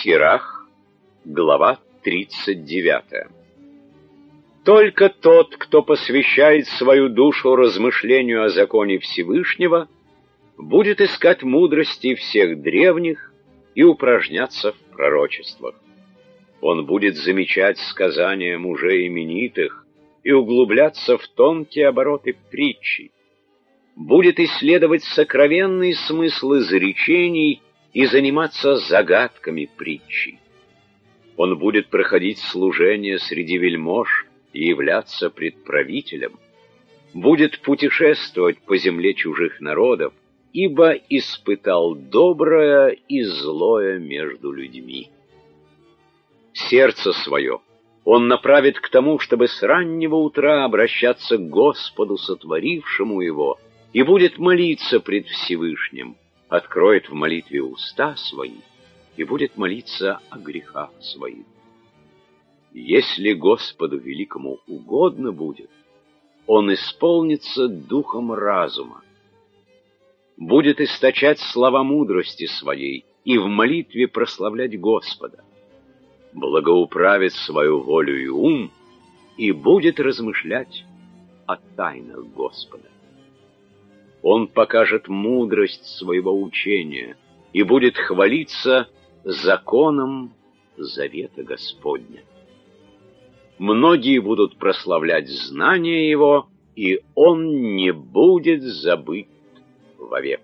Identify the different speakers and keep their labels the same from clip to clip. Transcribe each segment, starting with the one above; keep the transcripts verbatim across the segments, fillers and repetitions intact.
Speaker 1: Сирах, глава тридцать девятая. Только тот, кто посвящает свою душу размышлению о законе Всевышнего, будет искать мудрости всех древних и упражняться в пророчествах. Он будет замечать сказания мужей именитых и углубляться в тонкие обороты притчи, будет исследовать сокровенные смыслы изречений и заниматься загадками притчи. Он будет проходить служение среди вельмож и являться пред правителем, будет путешествовать по земле чужих народов, ибо испытал доброе и злое между людьми. Сердце свое он направит к тому, чтобы с раннего утра обращаться к Господу, сотворившему его, и будет молиться пред Всевышним, откроет в молитве уста свои и будет молиться о грехах своих. Если Господу Великому угодно будет, Он исполнится духом разума, будет источать слова мудрости своей и в молитве прославлять Господа, благоуправит свою волю и ум и будет размышлять о тайнах Господа. Он покажет мудрость своего учения и будет хвалиться законом завета Господня. Многие будут прославлять знания его, и он не будет забыт вовек.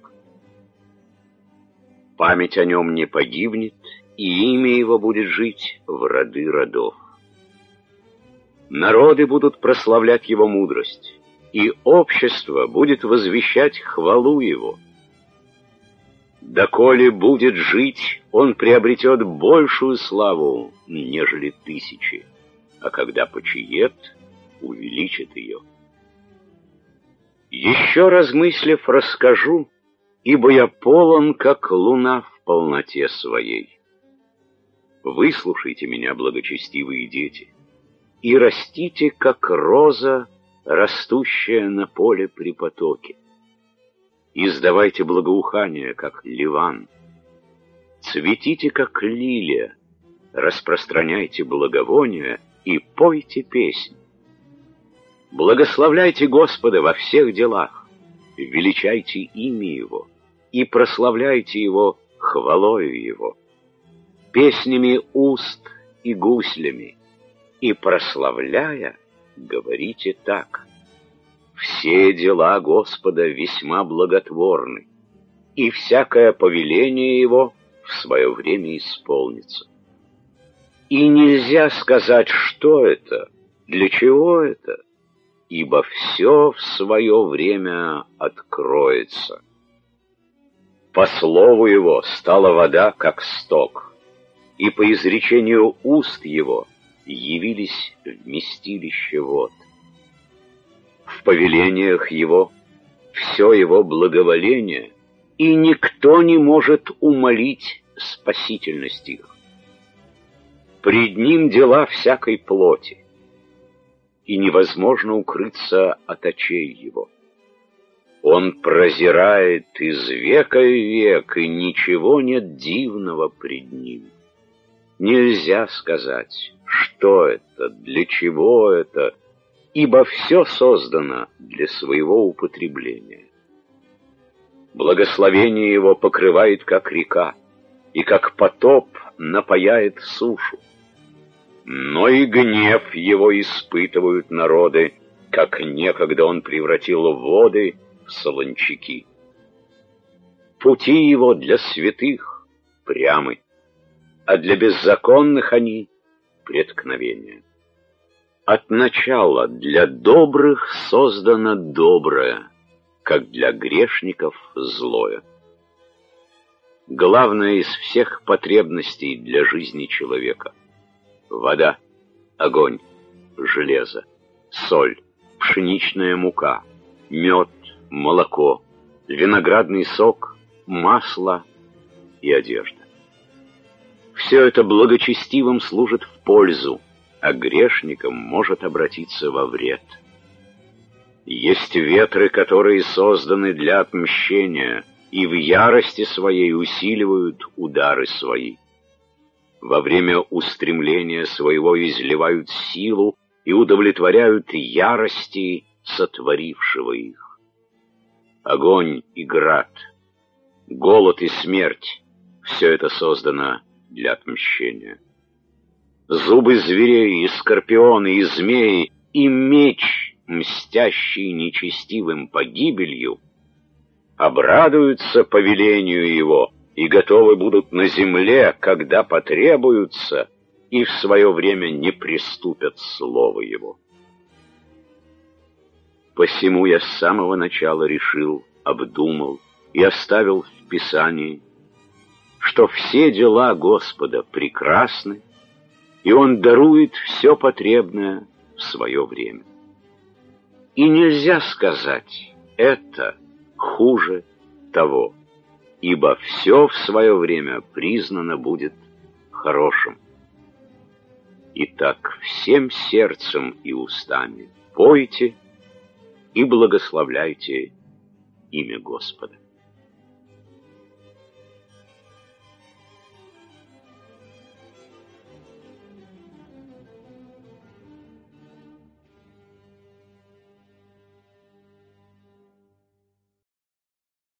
Speaker 1: Память о нем не погибнет, и имя его будет жить в роды родов. Народы будут прославлять его мудрость, и общество будет возвещать хвалу его. Доколе будет жить, он приобретет большую славу, нежели тысячи, а когда почиет, увеличит ее. Еще размыслив, расскажу, ибо я полон, как луна в полноте своей. Выслушайте меня, благочестивые дети, и растите, как роза, растущая на поле при потоке. Издавайте благоухание, как ливан. Цветите, как лилия, распространяйте благовония и пойте песнь. Благословляйте Господа во всех делах, величайте имя Его и прославляйте Его хвалою Его, песнями уст и гуслями, и, прославляя, говорите так: все дела Господа весьма благотворны, и всякое повеление Его в свое время исполнится. И нельзя сказать, что это, для чего это, ибо все в свое время откроется. По слову Его стала вода, как сток, и по изречению уст Его явились вместилища вод. В повелениях Его все Его благоволение, и никто не может умолить спасительность их. Пред Ним дела всякой плоти, и невозможно укрыться от очей Его. Он прозирает из века в век, и ничего нет дивного пред Ним. Нельзя сказать, что это, для чего это, ибо все создано для своего употребления. Благословение Его покрывает, как река, и как потоп напояет сушу. Но и гнев Его испытывают народы, как некогда Он превратил воды в солончаки. Пути Его для святых прямы, а для беззаконных они преткновения. От начала для добрых создано доброе, как для грешников злое. Главное из всех потребностей для жизни человека — вода, огонь, железо, соль, пшеничная мука, мед, молоко, виноградный сок, масло и одежда. Все это благочестивым служит в пользу, а грешникам может обратиться во вред. Есть ветры, которые созданы для отмщения, и в ярости своей усиливают удары свои. во время устремления своего изливают силу и удовлетворяют ярости сотворившего их. Огонь и град, голод и смерть — все это создано для отмщения. Зубы зверей, и скорпионы, и змеи, и меч, мстящий нечестивым погибелью, обрадуются повелению его и готовы будут на земле, когда потребуются, и в свое время не приступят слова его. Посему я с самого начала решил, обдумал и оставил в Писании, что все дела Господа прекрасны, и Он дарует все потребное в свое время. И нельзя сказать «это хуже того», ибо все в свое время признано будет хорошим. Итак, всем сердцем и устами пойте и благословляйте имя Господа.